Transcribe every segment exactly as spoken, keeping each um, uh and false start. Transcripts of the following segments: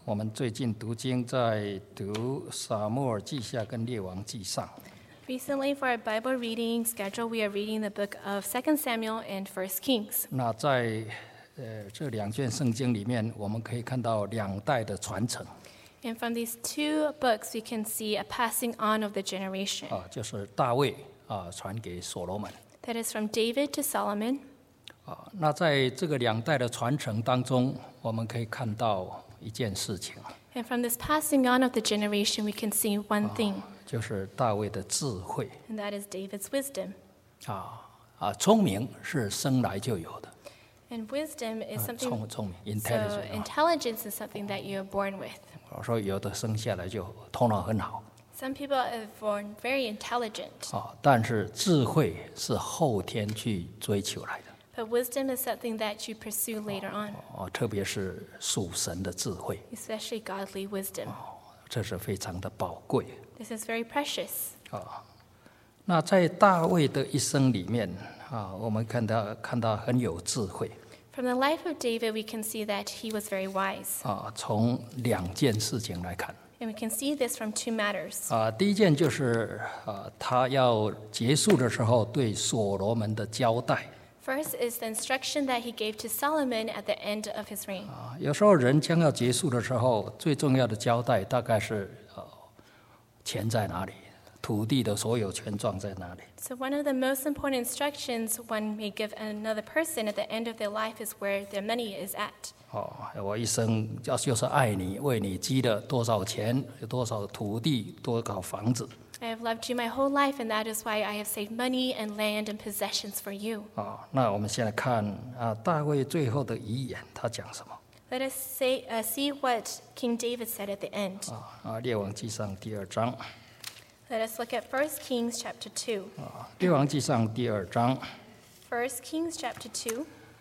我们最近读经在读撒母耳记下跟列王记上。 Recently, for our Bible reading schedule, we are reading the book of Second Samuel and First Kings. 那在呃这两卷圣经里面，我们可以看到两代的传承。 And from these two books, we can see a passing on of the generation. 啊，就是大卫啊传给所罗门。 That is from David to Solomon. 啊，那在这个两代的传承当中，我们可以看到一件事情。 And from this passing on of the generation, we can see one thing. 就是大卫的智慧。 And that is David's wisdom. 啊啊，聪明是生来就有的。 And wisdom is 啊 something. 聪聪明 So ，intelligent。 intelligence is something that you are born with. 我说有的生下来就头脑很好。 Some people are born very intelligent. 啊，但是智慧是后天去追求来的。 But wisdom is something that you pursue later on, 哦，特别是属神的智慧， especially godly wisdom. 这是非常的宝贵。 This is very precious. 啊，那在大卫的一生里面啊，我们看到看到很有智慧。 From the life of David, we can see that he was very wise. 啊，从两件事情来看。 And we can see this from two matters. 啊，第一件就是啊，他要结束的时候对所罗门的交代。 First is the instruction that he gave to Solomon at the end of his reign. 啊，有时候人将要结束的时候，最重要的交代大概是呃，钱在哪里，土地的所有权状在哪里。 So one of the most important instructions one may give another person at the end of their life is where their money is at. 哦，我一生要就是爱你，为你积了多少钱，有多少土地，多少房子。 I have loved you my whole life, and that is why I have saved money and land and possessions for you. 啊，那我们现在看啊，大卫最后的遗言，他讲什么？ Let us say, uh, see what King David said at the end. 啊啊，列王记上第二章。 Let us look at First Kings chapter two. 啊，列王记上第二章 First Kings chapter two,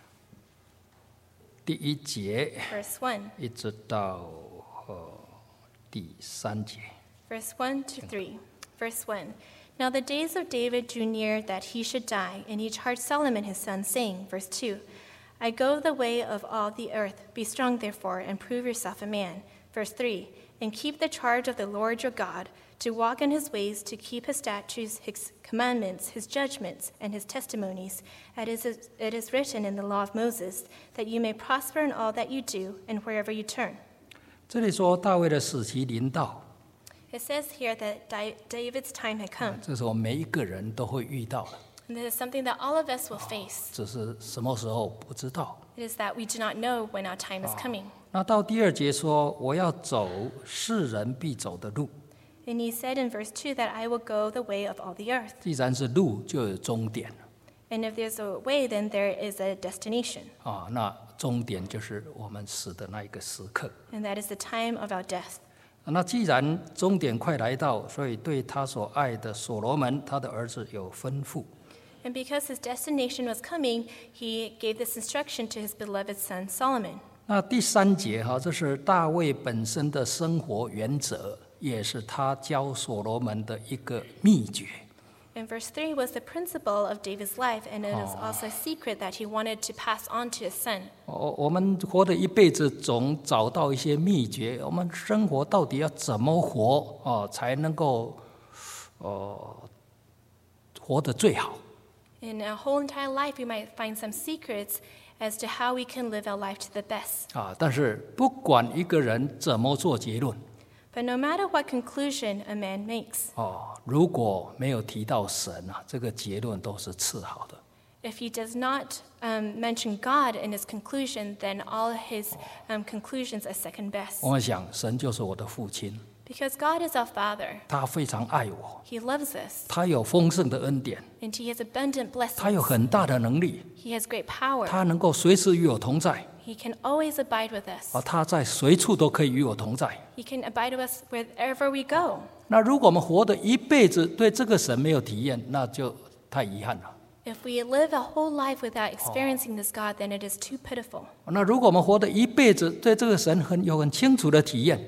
第一节 verse one. 一直到呃第三节。 Verse one to three. Verse one. Now the days of David drew near that he should die, and he charged Solomon his son, saying, Verse two, I go the way of all the earth. Be strong, therefore, and prove yourself a man. Verse three, and keep the charge of the Lord your God, to walk in his ways, to keep his statutes, his commandments, his judgments, and his testimonies, as it is written in the law of Moses, that you may prosper in all that you do, and wherever you turn. 这里说大卫的死期临到， It says here that Di- David's time had come. 这是我们每一个人都会遇到的， And this is something that all of us will face. 只是什么时候不知道。 It is that we do not know when our time is coming. 那到第二节说，我要走世人必走的路。 And he said in verse two that I will go the way of all the earth. 既然是路，就有终点 And if there's a way, then there is a destination. 啊。那终点就是我们死的那一个时刻。 And that is the time of our death. 那既然终点快来到，所以对他所爱的所罗门，他的儿子有吩咐。 And because his destination was coming, he gave this instruction to his beloved son Solomon. 那第三节哈，这是大卫本身的生活原则，也是他教所罗门的一个秘诀。 And verse three was the principle of David's life, and it is also a secret that he wanted to pass on to his son. 我我们活的一辈子，总找到一些秘诀。我们生活到底要怎么活哦，才能够呃活得最好？ In our whole entire life, we might find some secrets as to how we can live our life to the best. 啊，但是不管一个人怎么做结论 But no matter what conclusion a man makes, 哦，如果没有提到神啊，这个结论都是次好的。 if he does not um, mention God in his conclusion, then all his um, conclusions are second best. 我们想，神就是我的父亲， Because God is our Father. 他非常爱我， He loves us, 他有丰盛的恩典， and he has abundant 他有 blessings. 很大的能力， He has great power. 他能够随时与我同在。 He can always abide with us. 啊，他在随处都可以与我同在。 He can abide with us wherever we go. 那如果我们活的一辈子对这个神没有体验，那就太遗憾了。 If we live a whole life without experiencing this God, then it is too pitiful. 那如果我们活的一辈子对这个神很有很清楚的体验，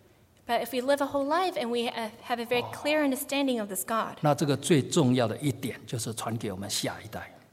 But if we live a whole life and we uh, have a very clear understanding of this God, 那这个最重要的一点就是传给我们下一代。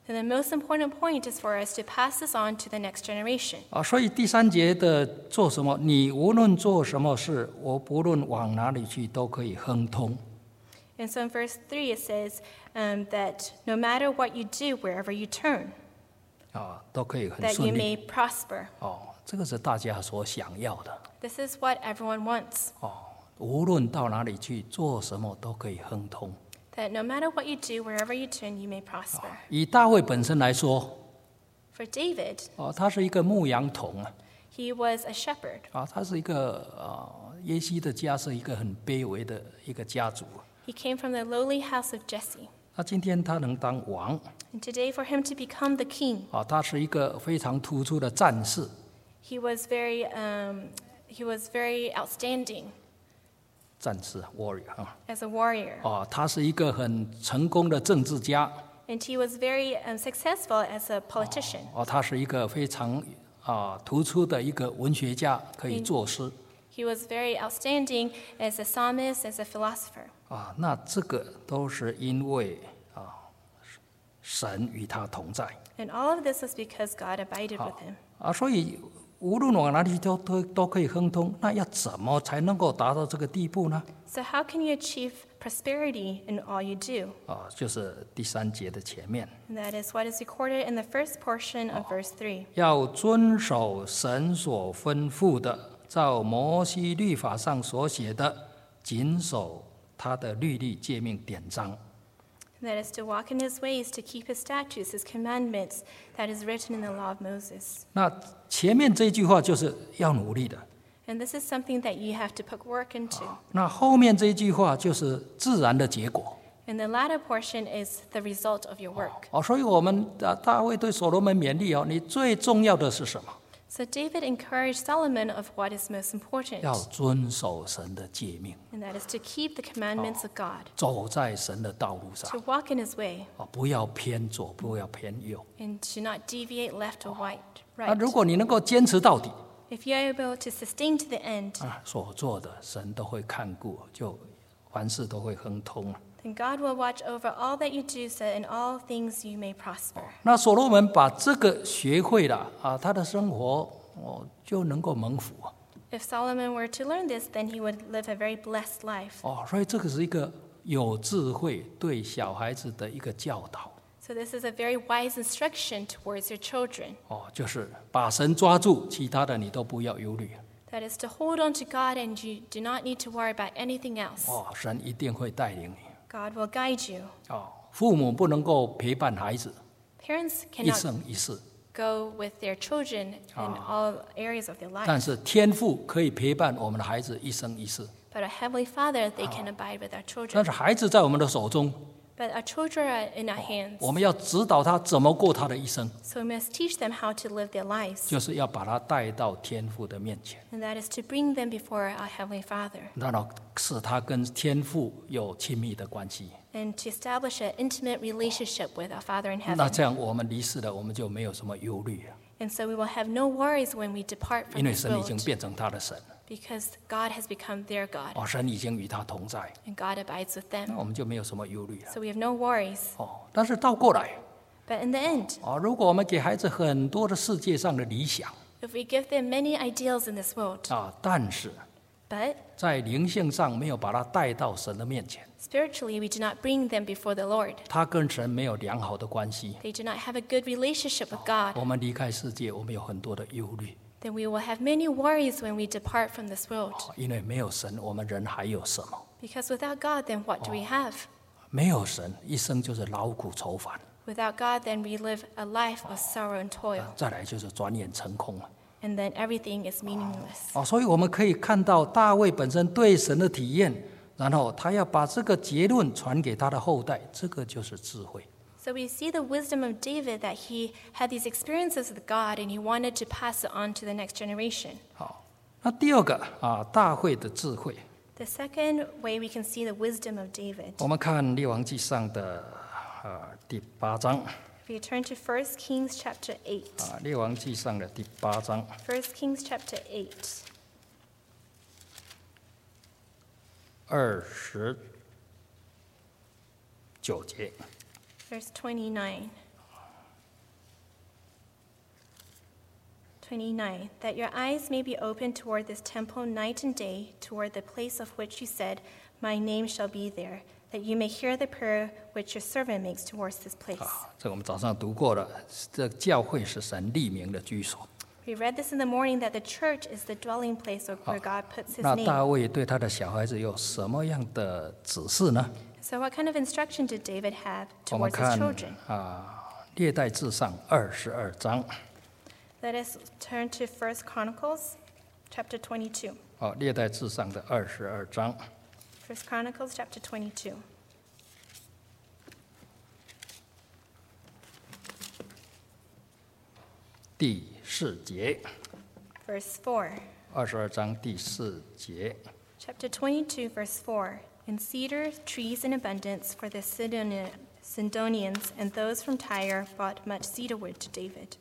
then the most important point is for us to pass this on to the next generation. 啊，所以第三节的做什么，你无论做什么事，我不论往哪里去，都可以亨通。 And so in verse three it says um, that no matter what you do, wherever you turn, 啊，都可以很 that you 顺利。 may prosper. 哦，这个是大家所想要的。 This is what everyone wants, 哦，无论到哪里去，做什么都可以亨通。 that no matter what you do, wherever you turn, you may prosper. 以大卫本身来说， For David, 哦，他是一个牧羊童啊， he was a shepherd. 啊，他是一个啊，耶西的家是一个很卑微的一个家族。 He came from the lowly house of Jesse. 那今天他能当王， And today, for him to become the king, 啊，他是一个非常突出的战士， he was very, um, he was very outstanding 战士 warrior 啊， as a warrior. 啊，他是一个很成功的政治家， And he was very um, successful as a politician. 哦，他是一个非常啊突出的一个文学家，可以作诗。 He was very outstanding as a psalmist, as a philosopher. 啊，那这个都是因为啊，神与他同在 And all of this was because God abided with him. 啊，所以无论往哪里都都都可以亨通。那要怎么才能够达到这个地步呢？ So how can you achieve prosperity in all you do? 啊，就是第三节的前面， And that is what is recorded in the first portion of verse three. 要遵守神所吩咐的，照摩西律法上所写的，谨守他的律例、诫命、典章。 And that is to walk in his ways, to keep his statutes, his commandments, that is written in the law of Moses. 那前面这句话就是要努力的， And this is something that you have to put work into. 那后面这句话就是自然的结果。 And the latter portion is the result of your work. 哦，所以我们啊，大卫对所罗门勉励哦，你最重要的是什么？ So David encouraged Solomon of what is most important, 要遵守神的诫命， and that is to keep the commandments of God, 走在神的道路上 to walk in his way, 哦，不要偏左，不要偏右。 and to not deviate left or right. 那 right. 如果你能够坚持到底 If you are able to sustain to the end, 啊，所做的神都会看顾，就凡事都会亨通。 then God will watch over all that you do, so in all things you may prosper. 那所罗门把这个学会了啊，他的生活哦就能够蒙福 If Solomon were to learn this, then he would live a very blessed life. 哦，所以这个是一个有智慧对小孩子的一个教导 So this is a very wise instruction towards your children. 哦，就是把神抓住，其他的你都不要忧虑 That is to hold on to God, and you do not need to worry about anything else. 哦，神一定会带领你 God will guide you. 哦。父母不能够陪伴孩子 Parents 一 cannot 生一世， go with their children in all areas of their 但 life. 是天父可以陪伴我们的孩子一生一世。 But our Heavenly Father, they can abide with our 但 children. 是孩子在我们的手中， But our children are in our hands. 我们要指导他怎么过他的一生， So we must teach them how to live their lives. 就是要把他带到天父的面前， And that is to bring them before our Heavenly Father, 然后使他跟天父有亲密的关系。 and to establish an intimate relationship with our Father in 那 heaven. 这样我们离世了，我们就没有什么忧虑了， And so we will have no worries when we depart 因 from 为 this 神已经 world, 变成他的神， because God has become their God, 哦，神已经与他同在， and God abides with 那 them. 我们就没有什么忧虑了。 So we have no worries. 哦，但是倒过来， But in the end, 哦，如果我们给孩子很多的世界上的理想 if we give them many ideals in this world, 啊，但是 but 在灵性上没有把他带到神的面前， spiritually we do not bring them before the Lord, 他跟神没有良好的关系， they do not have a good relationship with God, 我们离开世界，我们有很多的忧虑， then we will have many worries when we depart from this world. 因为没有神，我们人还有什么？ Because without God, then what do we have? 没有神，一生就是劳苦愁烦， Without God, then we live a life of sorrow and toil, 再来就是转眼成空了。 and then everything is meaningless. 哦，所以我们可以看到大卫本身对神的体验，然后他要把这个结论传给他的后代，这个就是智慧。 So we see the wisdom of David, that he had these experiences with God and he wanted to pass it on to the next generation. 好，那第二个啊，大卫的智慧， The second way we can see the wisdom of David, 我们看列王记上的呃第八章 if you turn to First Kings chapter eight, 啊，列王记上的第八章 First Kings chapter eight, 二十九节， verse twenty-nine. twenty-nine, that your eyes may be open toward this temple night and day, toward the place of which you said, My name shall be there, that you may hear the prayer which your servant makes towards this place. 啊，这我们早上读过了，这教会是神立名的居所。 We read this in the morning that the church is the dwelling place where God puts his 那 name. 大卫对他的小孩子有什么样的指示呢？ So what kind of instruction did David have 我们 towards his 看 children? 啊，历代志上二十二章。 Let us turn to First Chronicles chapter twenty-two. 哦，历代志上的二十二章 First Chronicles chapter twenty-two. 第四节， Verse four. 二十二章第四节。 Chapter twenty-two, verse four. And cedar trees in abundance, for the Sidoni- Sidonians and those from Tyre brought much cedar wood to David.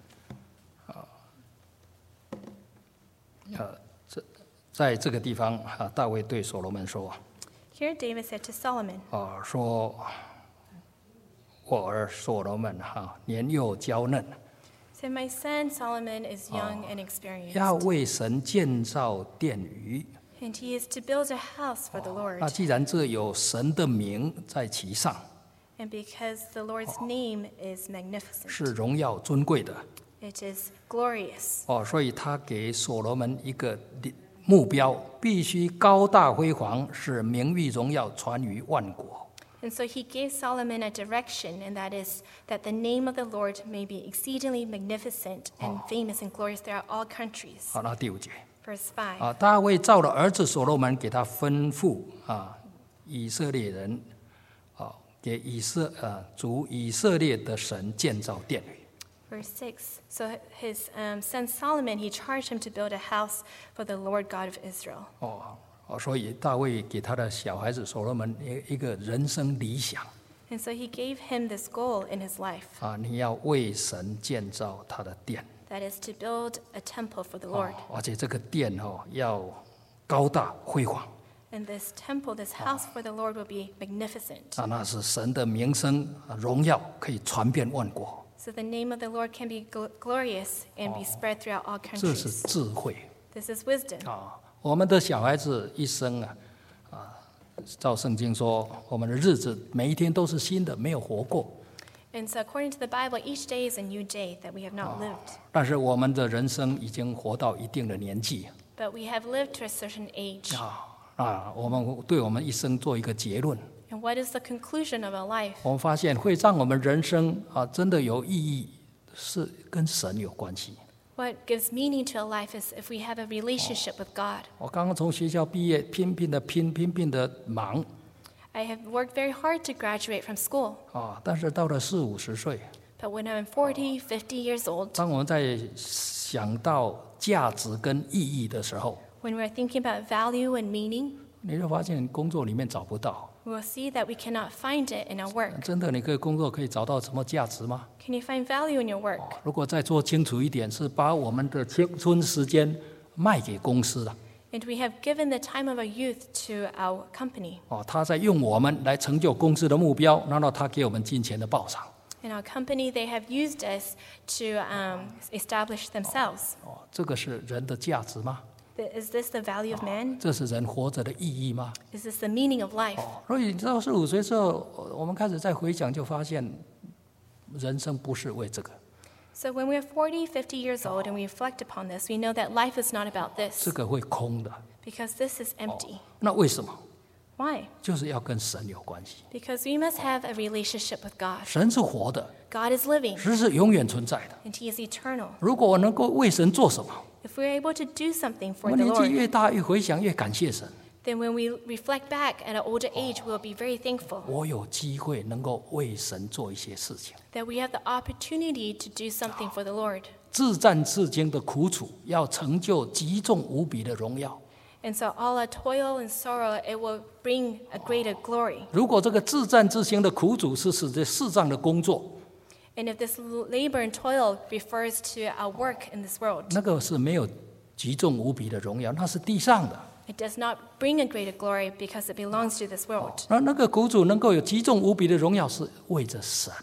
呃，这在这个地方啊，大卫对所罗门说：“ Here David said to Solomon, 啊，说我儿所罗门哈、年幼娇嫩， So my son Solomon is young and experienced, 要为神建造殿宇。 and he is to build a house for the Lord. 那既然这有神的名在其上， And because the Lord's name is magnificent, 是荣耀尊贵的 it is glorious. 哦，所以他给所罗门一个目标，必须高大辉煌，使名誉荣耀传于万国。 And so he gave Solomon a direction, and that is that the name of the Lord may be exceedingly magnificent and famous and glorious throughout all countries. 好，那第五节 Verse five. 啊，大卫照了儿子所罗门给他吩咐啊，以色列人啊，给以色啊主以色列的神建造殿宇。 Verse six. So his um, son Solomon, he charged him to build a house for the Lord God of Israel. 哦哦，所以大卫给他的小孩子所罗门一一个人生理想 And so he gave him this goal in his life, 啊，你要为神建造他的殿， that is to build a temple for the 哦 Lord. 而且这个殿哦要高大辉煌 And this temple, this house for the Lord will be magnificent. 啊，那是神的名声啊荣耀可以传遍万国， So the name of the Lord can be gl- glorious and be spread throughout all 这是 countries. 智慧 This is wisdom. 啊。我们的小孩子一生啊啊，照圣经说，我们的日子每一天都是新的，没有活过。 And so according to the Bible, each day is a new day that we have not lived. 但是我们的人生已经活到一定的年纪 But we have lived to a certain age. 啊啊，我们对我们一生做一个结论。 And what is the conclusion of our life? 我们发现会让我们人生啊真的有意义，是跟神有关系。 What gives meaning to our life is if we have a relationship with God. 我刚刚从学校毕业，拼命的拼，拼命的忙 I have worked very hard to graduate from school. 啊，但是到了四五十岁， But when I'm forty, fifty years old, 当我们在想到价值跟意义的时候， when we're thinking about value and meaning, 你就发现工作里面找不到。 we will see that we cannot find it in our work. 真的，你可以工作可以找到什么价值吗？ Can you find value in your work? 如果再做清楚一点，是把我们的青春时间卖给公司了。 And we have given the time of our youth to our company. 哦，他在用我们来成就公司的目标，然后他给我们金钱的报偿。 In our company, they have used us to um, establish themselves. 哦，这个是人的价值吗？ Is this the value of man? 这是人活着的意义吗？ Is this the meaning of life? 哦，所以到四五岁之后，我们开始再回想，就发现人生不是为这个， So when we're forty, fifty years old and we reflect upon this, we know that life is not about 这 this 个会空的。 because this is empty. 那为什么？ Why? 就是要跟神有关系。 Because we must have a relationship with God. 神是活的， God is living 神是永远存在的。 and He is eternal. 如果我能够为神做什么， If we're able to do something 我 for 们 the 年纪 Lord, 越大，越回想，越感谢神。 then when we reflect back at an older age, we'll be very thankful 我有机会能够为神做一些事情。 that we have the opportunity to do something for the Lord. 自战自经的苦楚，要成就极重无比的荣耀。 And so all our toil and sorrow, it will bring a greater glory. 如果这个自战自经的苦楚是指这世上的工作， And if this labor and toil refers to our work in this world, 那个是没有极重无比的荣耀，那是地上的。 it does not bring a greater glory because it belongs to this world. 那那个苦楚能够有极重无比的荣耀，是为着神。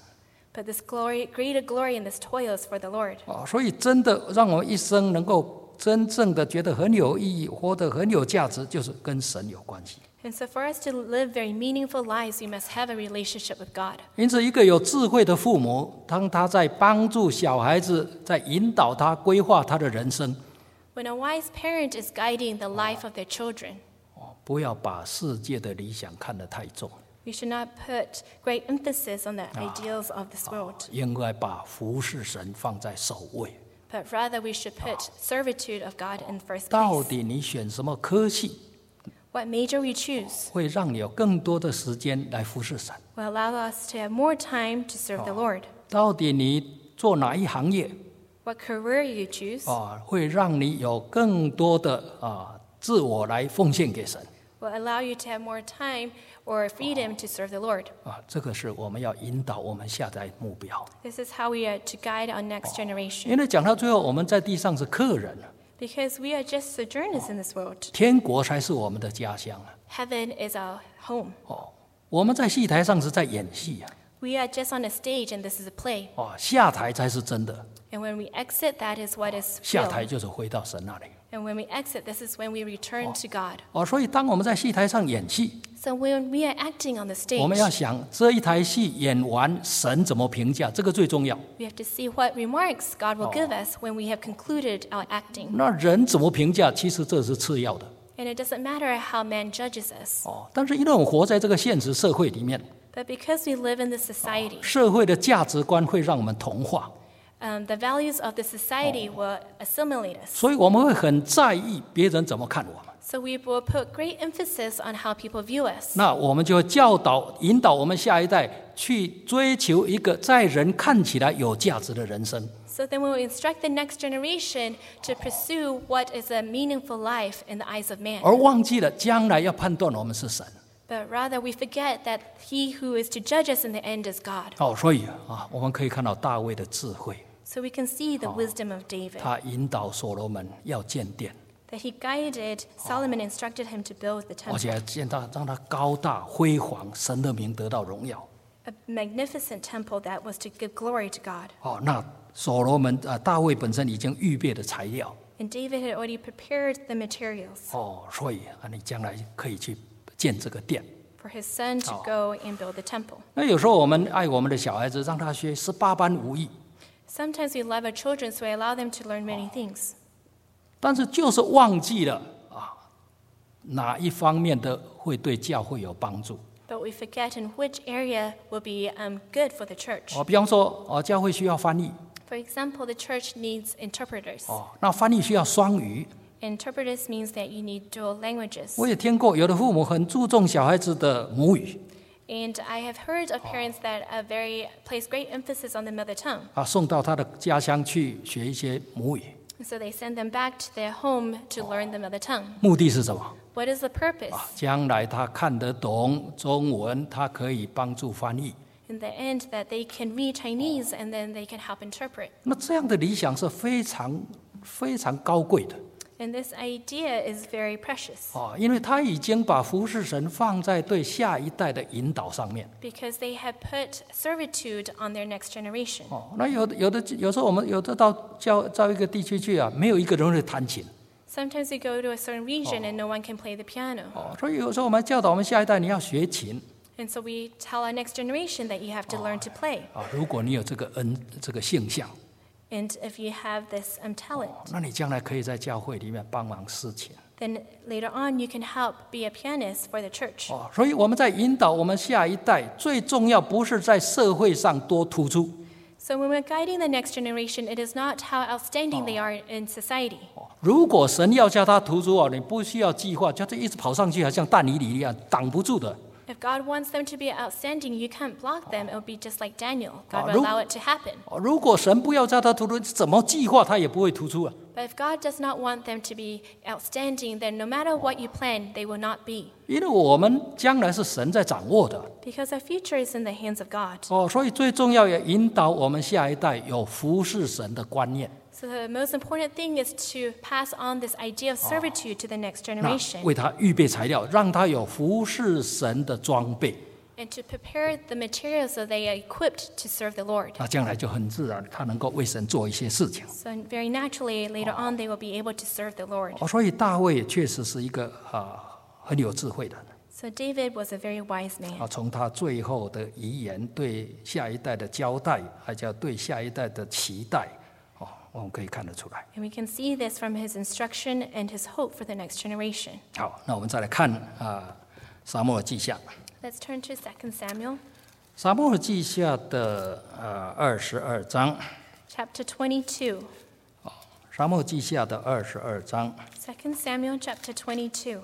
But this glory, greater glory and this toil is for the Lord. 啊，所以真的让我们一生能够真正的觉得很有意义，活得很有价值，就是跟神有关系。 And so for us to live very meaningful lives, we must have a relationship with God. 因此，一个有智慧的父母，当他在帮助小孩子，在引导他规划他的人生， When a wise parent is guiding the life of their children, 不要把世界的理想看得太重， we should not put great emphasis on the ideals of this world, 应该把服侍神放在首位。 but rather we should put servitude of God in first 到 place. 底你选什么科系， What major we choose 会让你有更多的时间来服侍神？ will allow us to have more time to serve the Lord. 到底你做哪一行业 What career you choose 啊，会让你有更多的啊自我来奉献给神 will allow you to have more time or freedom to serve the Lord. 啊？这个是我们要引导我们下一代目标。 This is how we are to guide our next generation. 因为讲到最后，我们在地上是客人， Because we are just sojourners in this world. 天国才是我们的家乡 Heaven is our home. 哦。我们在戏台上是在演戏啊， We are just on a stage and this is a play. 哦，下台才是真的， And when we exit, that is what is 下 real. 台就是回到神那里 And when we exit, this is when we return to God. 哦。所以，当我们在戏台上演戏， So when we are acting on the 我们要 stage, 想这一台戏演完，神怎么评价，这个最重要。 we have to see what remarks God will give us when we have concluded our acting. 那人怎么评价，其实这是次要的 And it doesn't matter how man judges us. 哦。但是因为我们活在这个现实社会里面， But because we live in this society, 社会的价值观会让我们同化， um, the values of the society will assimilate us. 所以我们会很在意别人怎么看我们。 So we will put great emphasis on how people view us. 那我们就会教导、引导我们下一代去追求一个在人看起来有价值的人生。 So then we will instruct the next generation to pursue what is a meaningful life in the eyes of man. 而忘记了将来要判断我们是神。 But rather we forget that he who is to judge us in the end is God. 哦，所以啊，我们可以看到大卫的智慧， So we can see the wisdom of David, 他引导所罗门要建殿， that he guided Solomon, instructed him to build the 而 temple, 且建到让他高大辉煌，神的名得到荣耀。 a magnificent temple that was to give glory to God. 哦，那所罗门啊，大卫本身已经预备的材料， And David had already prepared the materials 哦，所以啊，你将来可以去建这个殿。 for his son to go and build the temple. 那有时候我们爱我们的小孩子，让他学十八般武艺， Sometimes we love our children, so we allow them to learn many things. 但是就是忘记了啊，哪一方面的会对教会有帮助。 But we forget in which area will be um, good for the church. 哦，比方说，哦，教会需要翻译， For example, the church needs interpreters. 哦，那翻译需要双语。 Interpreters means that you need dual languages. 我也听过有的父母很注重小孩子的母语 And I have heard of parents that are very place great emphasis on the mother tongue. 啊，送到他的家乡去学一些母语， So they send them back to their home to learn the mother tongue. 目的是什么？ What is the purpose? 啊，将来他看得懂中文，他可以帮助翻译。 In the end, that they can read Chinese and then they can help interpret. 那这样的理想是非常非常高贵的 And this idea is very precious 啊，因为他已经把服侍神放在对下一代的引导上面。 because they have put servitude on their next generation. 哦，那有的有的有时候我们有的到教到一个地区去啊，没有一个人会弹琴。 Sometimes we go to a certain region and no one can play the piano. 哦，所以有时候我们教导我们下一代，你要学琴 And so we tell our next generation that you have to learn to play. 啊。如果你有这个恩这个性向， And if you have this um, talent, 那你将来可以在教会里面帮忙司琴。 then later on you can help be a pianist for the church. 哦，所以我们在引导我们下一代，最重要不是在社会上多突出， So when we're guiding the next generation, it is not how outstanding they are in society. 如果神要叫他突出哦，你不需要计划，叫他一直跑上去，好像但以理一样，挡不住的。 If God wants them to be outstanding, you can't block them. It will be just like Daniel. God Oh, will ru- allow it to happen. 哦，如果神不要叫他突出，怎么计划他也不会突出啊。 But if God does not want them to be outstanding, then no matter what you plan, they will not be. 因为我们将来是神在掌握的 Because our future is in the hands of God. 哦，所以最重要也引导我们下一代有服侍神的观念。 So the most important thing is to pass on this idea of servitude to the next 那 generation 为他预备材料，让他有服侍神的装备。 and to prepare the materials so they are equipped to serve the Lord. 那将来就很自然，他能够为神做一些事情。 So very naturally, later on, they will be able to serve the Lord. 哦，所以大卫确实是一个啊很有智慧的人。 So David was a very wise man. 啊，从他最后的遗言对下一代的交代，还叫对下一代的期待，哦，我们可以看得出来。 And we can see this from his instruction and his hope for the next generation. 好，那我们再来看啊，撒母耳记下。 Let's turn to Second Samuel, 撒母耳记下的呃二十二章， chapter twenty-two. 撒母耳记下的二十二章， Second Samuel, chapter twenty-two.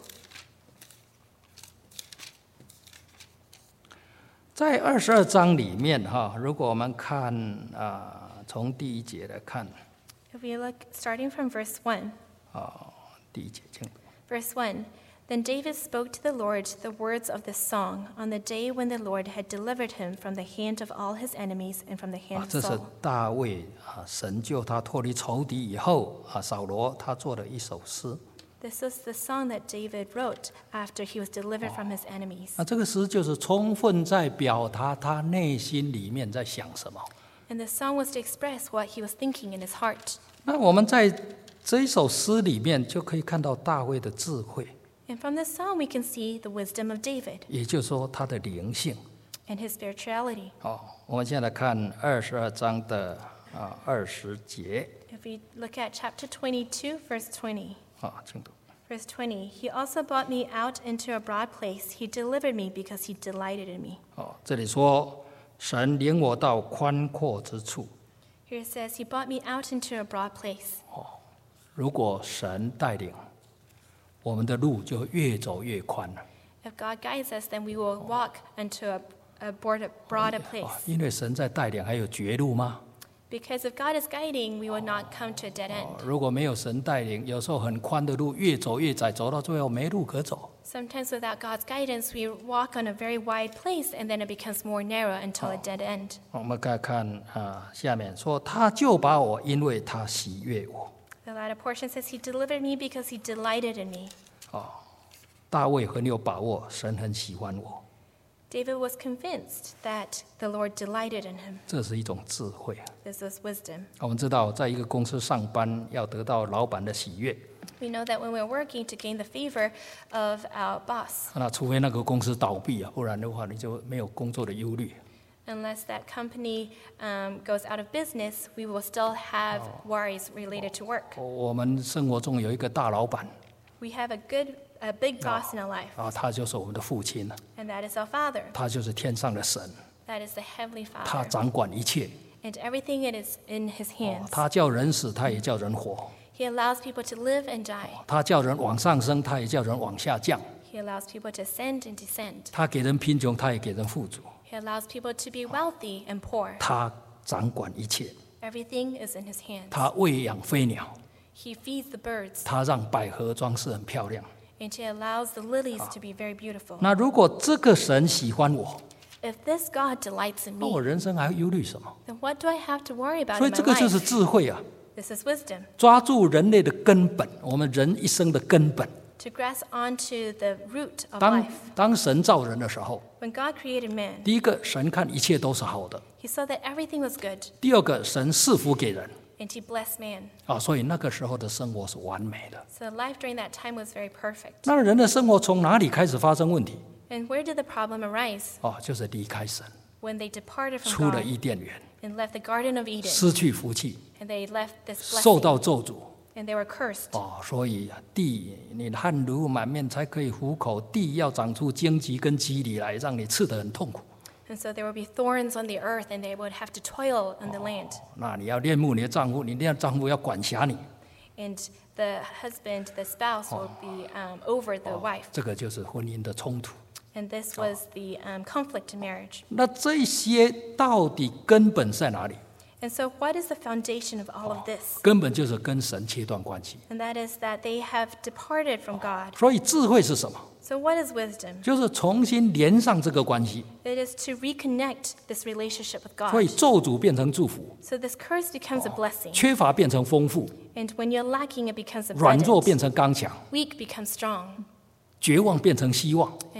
在二十二章里面哈，如果我们看啊，从第一节来看 If we look, starting from verse one, 啊，第一节请读。 verse one, Then David spoke to the Lord the words of this song on the day when the Lord had delivered him from the hand of all his enemies and from the hand 啊， of 这是 Saul. 大卫啊，神救他脱离仇敌以后啊，扫罗他做的一首诗。 This was the song that David wrote after he was delivered from his enemies. 那这个诗就是充分在表达他内心里面在想什么。 And the song was to express what he was thinking in his heart. 那我们在这一首诗里面就可以看到大卫的智慧， And from this song, we can see the wisdom of David 也就是说他的灵性。 and his spirituality. 好，我们现在来看二十二章的啊二十节 If we look at chapter twenty-two, verse twenty. 啊，请读。 Verse twenty, He also brought me out into a broad place. He delivered me because he delighted in me. 哦，这里说神领我到宽阔之处。 Here it says, He brought me out into a broad place. 如果神带领，我们的路就越走越宽了。 If God guides us, then we will walk into a, a broader, broader 哦 place. 因为神在带领，还有绝路吗？ Because if God is guiding, we will not come to a dead 哦 end. 如果没有神带领，有时候很宽的路越走越窄，走到最后没路可走。 Sometimes without God's guidance, we walk on a very wide place, and then it becomes more narrow until a dead end. 我们看看啊，下面说他就把我，因为他喜悦我。 The latter portion says, He delivered me because He delighted in me. 大卫很有把握，神很喜欢我， David was convinced that the Lord delighted in him. 这是一种智慧。 This was wisdom. 我们知道，在一个公司上班要得到老板的喜悦， We know that when we're working to gain the favor of our boss, 那除非那个公司倒闭啊，不然的话你就没有工作的忧虑。 unless that company um, goes out of business, we will still have worries related to work. 我们生活中有一个大老板 We have a good, a big boss in our life, 啊，他就是我们的父亲， and that is our Father. 他就是天上的神， That is the Heavenly 他 Father. 掌管一切， And everything it is in His 哦 hands. 他叫人死，他也叫人活， He allows people to live and die. 他叫人往上升，他也叫人往下降， He allows people to ascend and descend. 他给人贫穷，他也给人富足， He allows people to be wealthy and poor. 他掌管一切， Everything is in His hands. 他喂养飞鸟， He feeds the birds, 他让百合装饰很漂亮。 and He allows the lilies to be very beautiful. 那如果这个神喜欢我， If this God delights in 那我 me, 人生还要忧虑什么？ then what do I have to worry about 所以 in 这 my 个就是 life? 智慧啊！ This is wisdom. 抓住人类的根本，我们人一生的根本。 To grasp onto the root of 当 life. 当神造人的时候， When God created man, 第一个，神看一切都是好的； He saw that everything was good, 第二个，神赐福给人 and He blessed man. 啊，所以那个時候的生活是完美的。 So life during that time was very perfect. 那人的生活从哪里开始发生问题？ And where did the problem arise? 哦，就是离开神， When they departed 出 from 了 God 伊甸园， and left the Garden of Eden, 失去福气， and they left this 受 blessing, 到咒诅。 and they were cursed. 哦，所以地你汗如满面才可以糊口，地要长出荆棘跟棘藜来，让你吃得很痛苦。 And so there would be thorns on the earth, and they would have to toil on the land. 那你要恋慕你的丈夫，你的丈夫要管辖你， And the husband, the spouse, will be um, over the wife. 这个就是婚姻的冲突。 And this was the um, conflict in marriage. 那这些到底根本在哪里？ And so, what is the foundation of all of this? 根本就是跟神切断关系。 And that is that they have departed from God. 所以智慧是什么？ So, what is wisdom? 就是重新连上这个关系， It is to reconnect this relationship with 所以 God. 咒诅变成祝福， So, this curse becomes a blessing. 缺乏变成丰富， And when you're lacking, it becomes 软弱 abundant. 变成刚强， Weak becomes strong. 绝望变成希望。 And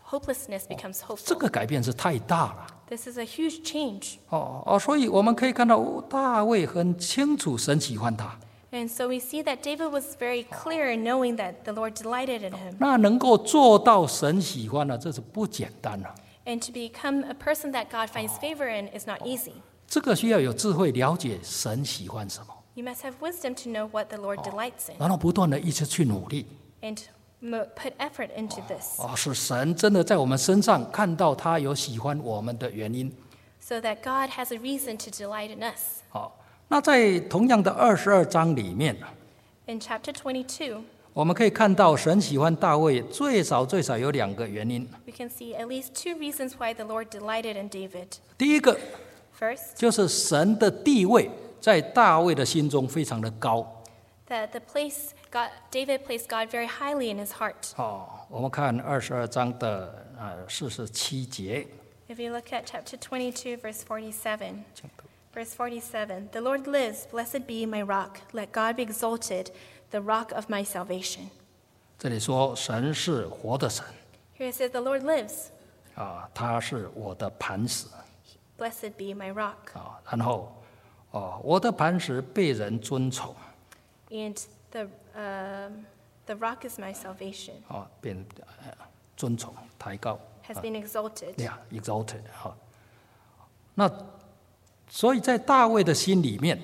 hopelessness becomes 这 hopeful. 个改变是太大了。 This is a huge change. 哦哦，所以我们可以看到大卫很清楚神喜欢他， And so we see that David was very clear in knowing that the Lord delighted in him. 那能够做到神喜欢呢，这是不简单了。 And to become a person that God finds favor in is not easy. 这个需要有智慧，了解神喜欢什么， You must have wisdom to know what the Lord delights in 然后不断的一直去努力。 and mo- put effort into this 哦，是神真的在我们身上看到他有喜欢我们的原因。 so that God has a reason to delight in us. 好，那在同样的二十二章里面， In chapter twenty-two, 我们可以看到神喜欢大卫最少最少有两个原因。 we can see at least two reasons why the Lord delighted in David. 第一个 First, 就是神的地位在大卫的心中非常的高。 that the place God, David placed God very highly in his heart. 哦，我们看二十二章的呃四十七节， If you look at chapter twenty-two, verse forty-seven, verse forty-seven, the Lord lives, blessed be my rock, let God be exalted, the rock of my salvation. 这里说神是活的神 Here it says, the Lord lives, 啊，他是我的磐石 blessed be my rock. 啊，然后哦，我的磐石被人尊崇 And the, um, the rock is my salvation, 啊，被人呃尊崇抬高 has been exalted. 呀 ，exalted 哈。那所以在大卫的心里面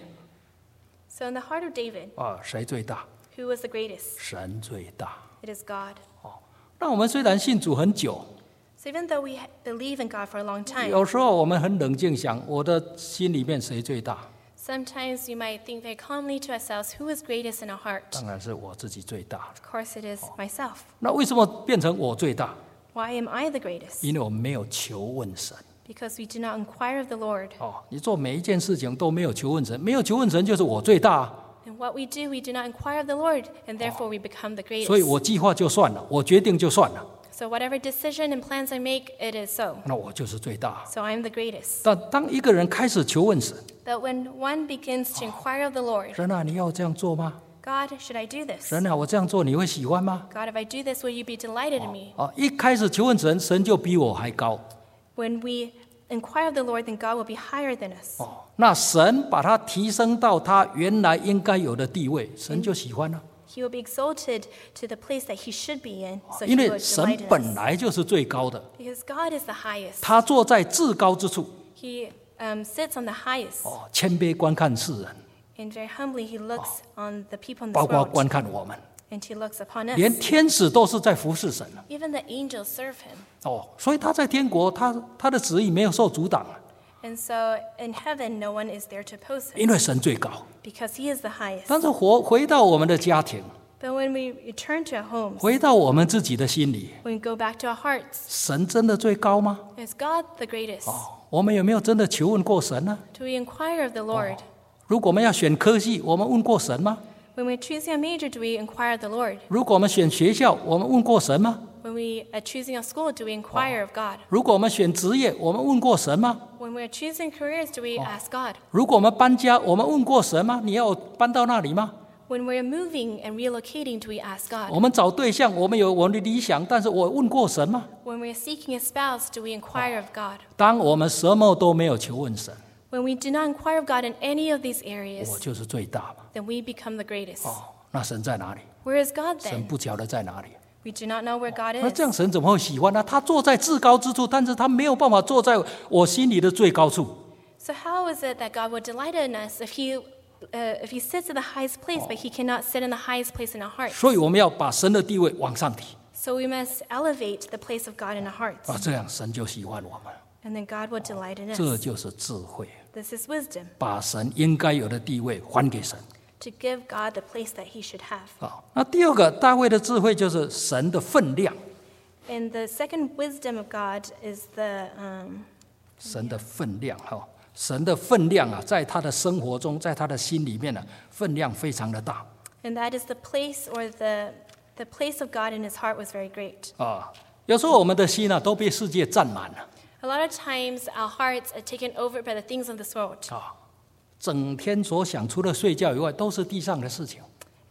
So in the heart of David, 啊，谁最大？ who was the greatest? 神最大。 It is God. 那我们虽然信主很久， So even though we ha- believe in God for a long time, 有时候我们很冷静想，我的心里面谁最大？ sometimes we might think very calmly to ourselves, who is greatest in our heart? 当然是我自己最大。 Of course it is myself. 那为什么变成我最大？ Why am I the greatest? 因为我们没有求问神。 Because we do not inquire of the Lord. 哦，你做每一件事情都没有求问神，没有求问神就是我最大啊。 And what we do, we do not inquire of the Lord, and therefore we become the 所以 greatest. 我计划就算了，我决定就算了， So whatever decision and plans I make, it is so. 那我就是最大。 So I'm the greatest. 但当一个人开始求问神， But when one begins to inquire of the Lord, 神啊，你要这样做吗？ God, should I do this? 神啊，我这样做你会喜欢吗？ God, if I do this, will you be delighted in me? 哦，一开始求问神，神就比我还高。 When we inquire of the Lord, then God will be higher than us. 哦，那神把他提升到他原来应该有的地位，神就喜欢了。 He will be exalted to the place that he should be in, so he 因 will 为神 delight in 本 us. 来就是最高的， Because God is the highest. 他坐在至高之处， He um, sits on the highest, 哦，谦卑观看世人， and very humbly he looks on the people in 包 this 括 world, 观看我们， and he looks upon us. 连天使都是在服侍神了。 Even the angels serve him. 哦，所以他在天国，他他的旨意没有受阻挡， And so in heaven, no one is there to oppose him, 因为神最高。 because he is the highest. 但是活回到我们的家庭， But when we return to our homes, 回到我们自己的心里， when we go back to our hearts, 神真的最高吗？ is God the greatest? 哦，我们有没有真的求问过神呢？ Do we inquire of the Lord? 如果我们要选科系，我们问过神吗？ When we're choosing a major, do we inquire of the Lord? 如果我们选学校，我们问过神吗？ When we are choosing a school, do we inquire of God? 如果我们选职业，我们问过神吗？ When we're choosing careers, do we ask God? 如果我们搬家，我们问过神吗？你要搬到那里吗？ When we're moving and relocating, do we ask God? 我们找对象，我们有我们的理想，但是我问过神吗？ When we're seeking a spouse, do we inquire of God? 当我们什么都没有求问神， When we do not inquire of God in any of these 我 areas, 就是最大嘛。 then we become the greatest. 哦，那神在哪里？ Where is God 神 then? 不晓得在哪里。 We do not know where God 那 is. 这样神怎么会喜欢呢？他坐在至高之处，但是他没有办法坐在我心里的最高处。 So how is it that God would delight in us if he, uh, if he sits in the highest place, but he cannot sit in the highest place in our hearts? 所以我们要把神的地位往上提 So we must elevate the place of God in our hearts, 啊，这样神就喜欢我们。 and then God will delight in 这 us. 就是智慧， This is wisdom, 把神应该有的地位还给神 to give God the place that he should have. 啊。那第二个，大卫的智慧就是神的分量， And the second wisdom of God is the, um, 神的分量哈，神的分量啊，在他的生活中，在他的心里面呢、啊，分量非常的大 and that is the place or the, the place of God in his heart was very great. 啊。有时候我们的心啊，都被世界占满了 A lot of times our hearts are taken over by the things of this world. 啊，整天所想除了睡觉以外，都是地上的事情。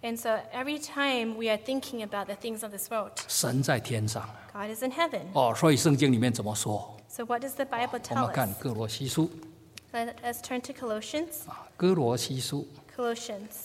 And so every time we are thinking about the things of this world, 神在天上。 God is in heaven. 哦，所以圣经里面怎么说？ So what does the Bible 我 tell 们看 us? 哥罗西书 Let us turn to Colossians. 啊，哥罗西书， Colossians.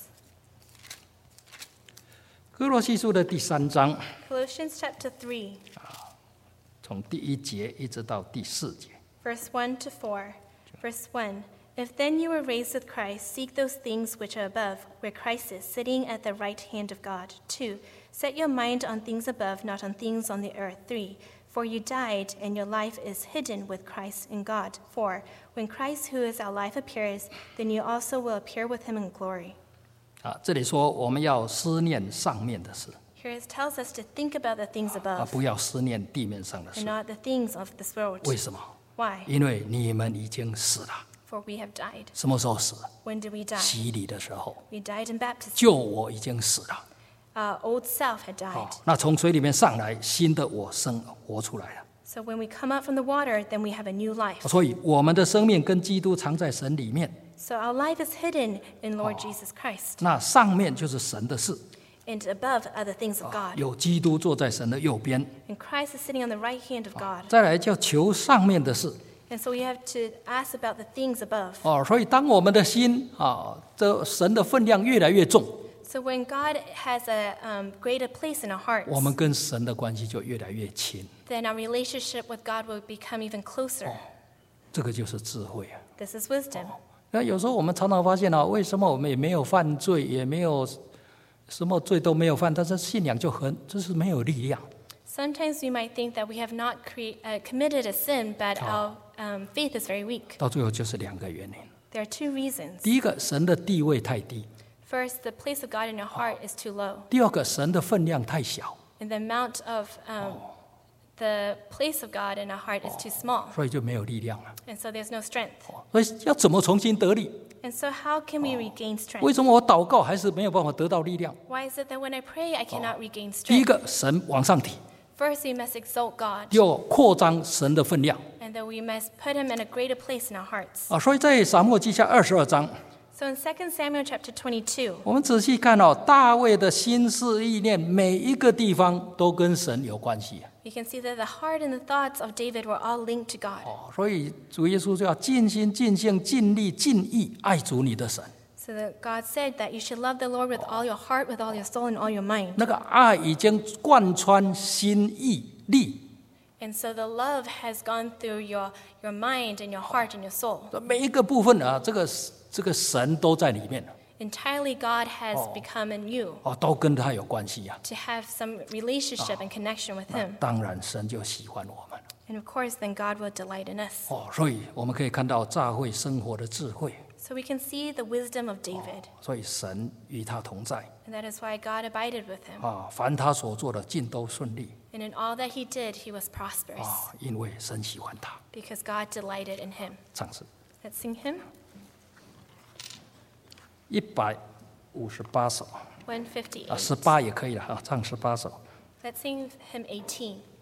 哥罗西书的第三章， Colossians chapter three, 从第一节一直到第四节。 verse one to four. Verse one. If then you were raised with Christ, seek those things which are above, where Christ is, sitting at the right hand of God. Two. Set your mind on things above, not on things on the earth. Three. For you died, and your life is hidden with Christ in God. Four. When Christ, who is our life, appears, then you also will appear with him in glory. 啊，这里说我们要思念上面的事， Here it tells us to think about the things 啊， above 不要思念地面上的 and 事。 not the things of this world. 为什么？ Why? 因为你们已经死了。 For we have died. 什么时候死？ When did we die? 洗礼的时候， We died in baptism. 旧我已经死了。 Our old self had 好 died. 那从水里面上来，新的我生活出来了。 So when we come out from the water, then we have a new life. 所以我们的生命跟基督藏在神里面， So our life is hidden in Lord Jesus Christ. 那上面就是神的事。 And above are the things of God. 有基督坐在神的右边， And Christ is sitting on the right hand of God. 再来叫求上面的事。 And so we have to ask about the things above. 哦，所以当我们的心啊，这神的分量越来越重， So when God has a um, greater place in our hearts, 我们跟神的关系就越来越亲。 then our relationship with God will become even closer. 这个就是智慧啊。 This is wisdom. 那有时候我们常常发现啊，为什么我们也没有犯罪，也没有什么罪都没有犯，但是信仰就很就是没有力量。 Sometimes we might think that we have not cre- uh, committed a sin, but our um, faith is very weak. 到最后就是两个原因。 There are two reasons. 第一个，神的地位太低； First, the place of God in our heart is too low, 第二个，神的分量太小， and the amount of um, the place of God in our heart is too small, 所以就没有力量了。 and so there's no strength. 所以要怎么重新得力？ And so, how can we regain 为 strength? 什么我祷告还是没有办法得到力量？ Why is it that when I pray, I cannot regain 第一 strength? 个，神往上提； First, we must exalt God, 第二，扩张神的分量 and then we must put Him in a greater place in our hearts. 啊。所以在撒母耳记下二十二章， So in Second Samuel chapter twenty-two, 我们仔细看哦，大卫的心思意念，每一个地方都跟神有关系。 we can see that the heart and the thoughts of David were all linked to God. 哦，所以主耶稣就要尽心、尽性、尽力、尽意爱主你的神。 So that God said that you should love the Lord with all your heart, with all your soul, and all your mind. 那个爱已经贯穿心意力， And so the love has gone through your, your mind and your heart and your soul. 每一个部分啊，这个这个神都在里面 Entirely God has become in you 哦，都跟他有关系呀、 to have some relationship and connection with 啊 Him. 当然，神就喜欢我们 And of course, then God will delight in us. 哦，所以我们可以看到教会生活的智慧。 So we can see the wisdom of David. 所以神与他同在 And that is why God abided with him. 啊，凡他所做的尽都顺利 And in all that he did, he was prosperous 啊，因为神喜欢他。 because God delighted in him. 唱诗 Let's sing him. 一百五十八首啊， one fifty-eight. 十八也可以了啊，唱十八首。 Let's sing hymn eighteen.